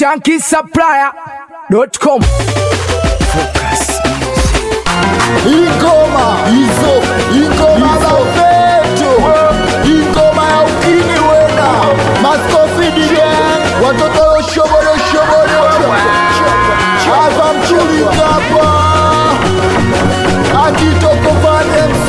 shankisupplier.com. Focus Ingoma hizo, ingoma za upeto, ingoma ya ukini wena, maskofi digen, watoto shobolo shobolo, hapa mchuli kapa, akitoko Van MC.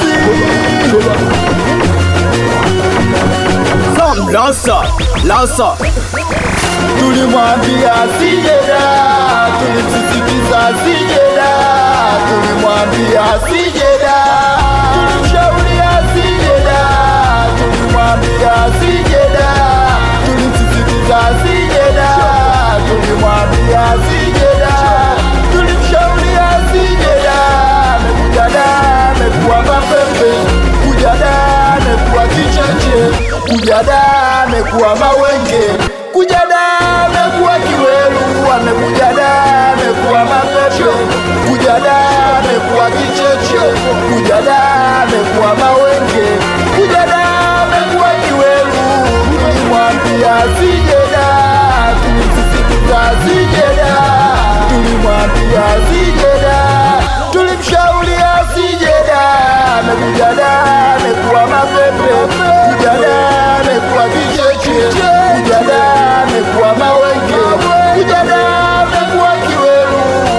Lasa tulimwambia sijeda, tulimsisitiza sijeda, tulimwambia sijeda, tulimshauria sijeda, tulimwambia sijeda, tulimsisitiza sijeda, tulimwambia sijeda, tulimshauria sijeda, mekujada mekuwa mapembe, kujada mekuwa kicheche, kujada mekuwa mawenge, kujada mekuwa kiweru, amekujada mekuwa mapepe, kujada mekuwa kicheche, kujada mekuwa mawenge, kujada mekuwa kiweru. Tulimwambia sijeda, tulimsisitiza sijeda, tulimwambia sijeda, tulimshauria sijeda, amekujada mekuwa mapepe, kujada mekuwa kicheche, kujada mekuwa mawenge, kujada mekuwa kiweru.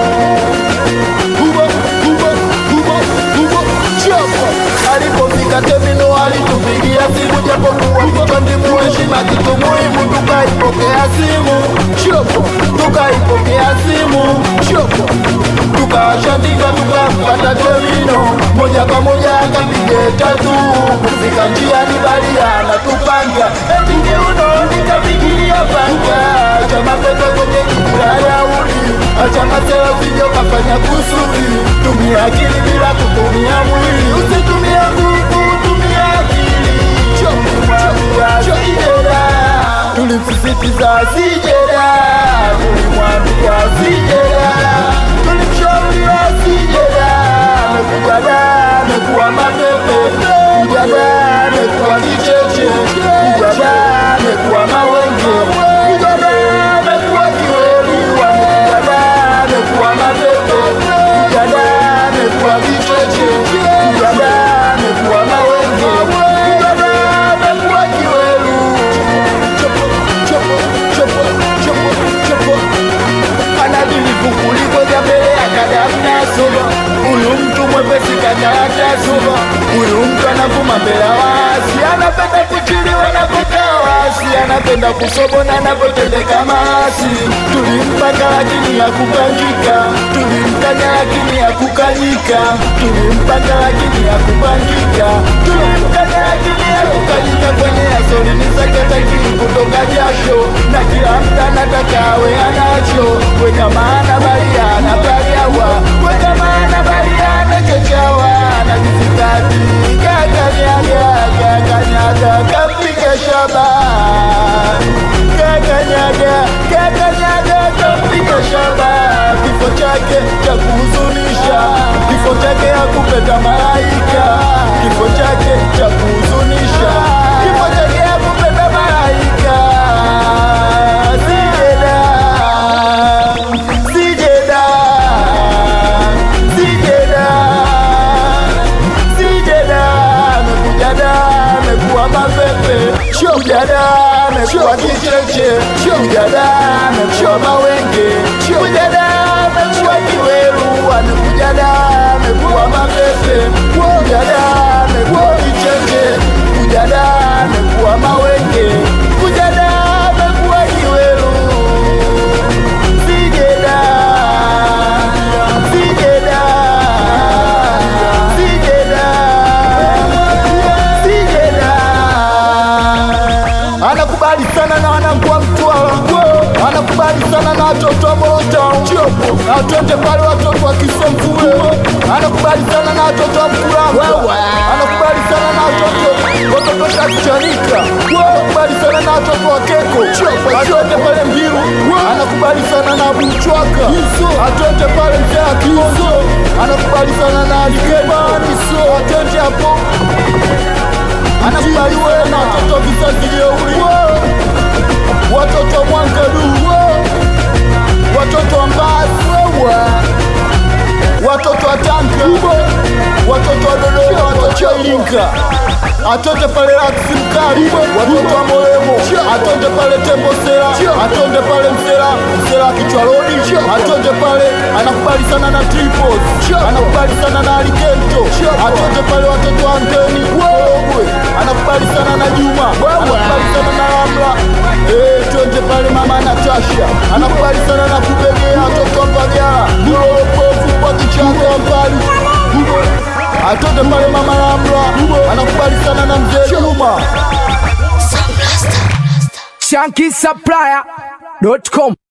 Chapa alipofika terminal alitupigia simu, japo kuwa kichwa ndimu heshima kitu muhimu, tukaipokea simu chopo, tukaipokea simu chopo, tukashandika tukapata terminal, moja kwa moja akapige tatu, kufika njiani balia na tupanga, eti kiuno nikapigilia panga, chama pete kwenye kikura ya uli, acha masela video kafanya kusudi, tumia akili bila kutumia mwili, usitumia nguvu, tumia akili. Tulimwambia sijeda, tulimsisitiza sijeda, tulimwambia sijeda, tulimshauria sijeda, mekujada mekuwa mapepe, kujada mekuwa kicheche, kujada mekuwa mawenge, kujada mekuwa kiweli, kujada mekuwa mapepe, kujada mekuwa kicheche, kujada mekuwa mawenge, kujada mekuwa kiweli. Chopo anadilifu kuliko vya mbele ya kadamna soba, huyu mtu mwepesi kakarata soba, huyu mtu anavuma mbele ya wasi, anapenda kuchiliwa anapokaa wasi, anapenda kusobona anapotendeka masi. Tulimpaka lakini ya kupangika, tulimkanya lakini ya kukanyika, tulimpaka lakini ya kupangika, tulimkanya lakini ya kukanyika, kwenye asoli ni sakataki kutoka jasho, na kila mtu anataka awe anacho, weka maana balia anapagawa, weka maana balia anachochawa, na visikati kakanyaga, kakanyaga, kapiga shaba, kakanyaga, kakanyaga, kapiga shaba. Kifo chake cha kuhuzunisha, kifo chake hakupenda malaika, kifo chake cha kuhuzunisha, kifo chake hakupenda malaika. Sijeda, sijeda, sijeda, sijeda, mekujada mekuwa mapepe, kujada mekuwa kicheche, kujada mekuwa mawenge, kujada mekuwa kiweru, anekujada mekuwa mapepe, kujada mekuwa kicheche, kujada mekuwa mawenge, kujada mekuwa kiweru. Sijeda, sijeda, sijeda, sijeda. Anakubali sana na anakuwa Mtwara, anakubali sana na watoto wa Morotown, atwende pale watoto wa Kisomvule, anakubali sana na watoto wa Mkuranga, anakubali sana na watoto Shakichanika, anakubali sana na watoto wa Keko, atwende pale Mbiru, anakubali sana na Buchwaka, atwende pale Mzee Akizo, anakubali sana na Alikebani, atwende hapo, anakubali na watoto vizazi leo uli, watoto Mwangadu, Master. Atonde pale Laksi Mkali, watoto wa Moremo. Atonde pale Tembo Sela, atonde pale Msela kichwa lodi. Atonde pale anakubali sana na Tripod, anakubali sana na Alikento. Atonde pale watoto wa Anteni, anakubali sana na Juma, anakubali sana na Ramla. Tonde pale mama Natasha, anakubali sana na Kubegea watoto wa Mbagala. Pofu kwa kichaka mbali. Atonde pale mama Ramla, anakubali sana na mzee Juma. ShankySupplier.com